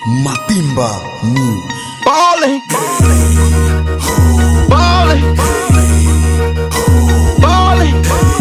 Matimba News. Ballin', ballin', ballin'.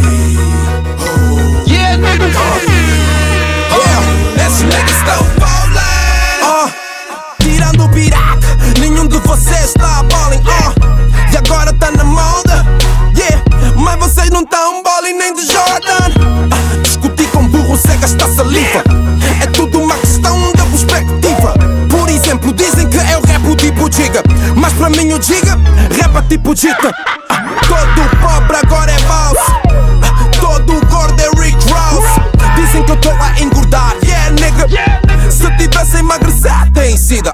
Yeah, nigga. Yeah, esses niggas estão ballin'. Tirando o piraca, nenhum de vocês está ballin'. E agora tá na moda. Yeah, mas vocês não tão ballin' nem de Jordan. Discutir com burro sem gastar saliva. É tudo uma questão de perspectiva. Por exemplo, dizem que eu rapo tipo Giga, mas para mim o Giga rapa tipo Jita. Todo pobre agora é boss. Todo gordo é Rick Ross. Dizem que eu tô a engordar. Yeah, nigga. Se tivesse a emagrecer, tem sida.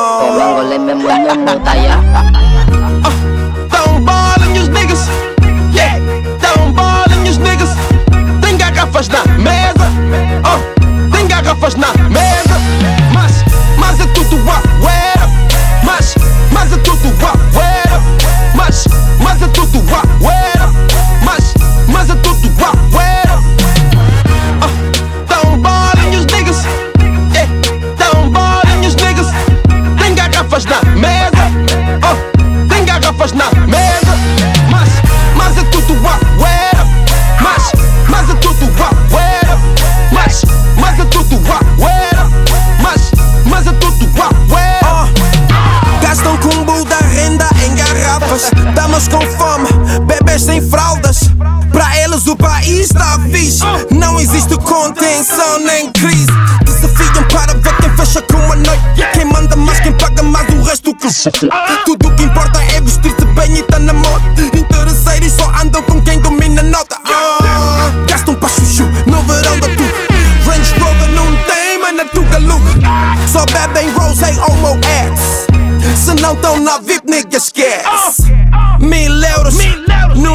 Tão ballin' os niggas. Yeah, tão ballin' os niggas. Tem garrafas na mesa. Tem garrafas na mesa. Mas é tudo aguera. Mas é tudo aguera. Mas é tudo aguera. Mas é tudo aguera. Tão ballin' os niggas. Yeah, tão ballin' os niggas. Tem garrafas na mesa. Tem garrafas na mesa. Mas é tudo aguera. Mas é tudo aguera. Mas é tudo aguera. Mas é tudo aguera. Gastam cumbo da renda em garrafas. Damas com fome, bebês sem fraldas. Para eles o país está fixe. Não existe contenção nem crise. Desafiam para ver quem fecha com a noite. Quem manda mais, quem paga mais, o resto que se for. Tudo o que importa é vestir-se bem e tá na moda. Interesseiros só andam com quem domina a nota. Gastam para chuchu no verão da tudo. Range Rover não tem, mas na Tuga look. Só bebem Rosé ou Moex. Se não tão na VIP, nigga, esquece. 1000 euros no